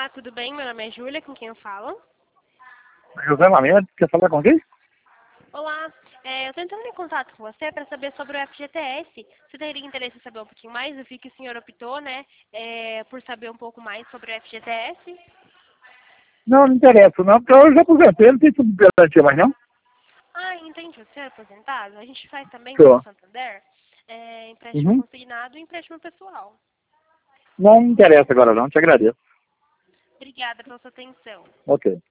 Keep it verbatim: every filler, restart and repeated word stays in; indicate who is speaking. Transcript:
Speaker 1: Olá, tudo bem? Meu nome é Júlia, com quem eu falo?
Speaker 2: José Mamed, quer falar com quem?
Speaker 1: Olá, é, eu estou entrando em contato com você para saber sobre o F G T S. Você teria interesse em saber um pouquinho mais? Eu vi que o senhor optou, né, é, por saber um pouco mais sobre o F G T S.
Speaker 2: Não, não interessa, não, porque eu já aposentei, não tem tudo garantia mais não.
Speaker 1: Ah, entendi. O senhor é aposentado? A gente faz também pelo
Speaker 2: Tô.
Speaker 1: Santander é, empréstimo
Speaker 2: Uhum.
Speaker 1: consignado e empréstimo pessoal.
Speaker 2: Não, não interessa agora não, te agradeço.
Speaker 1: Obrigada pela sua atenção.
Speaker 2: Ok.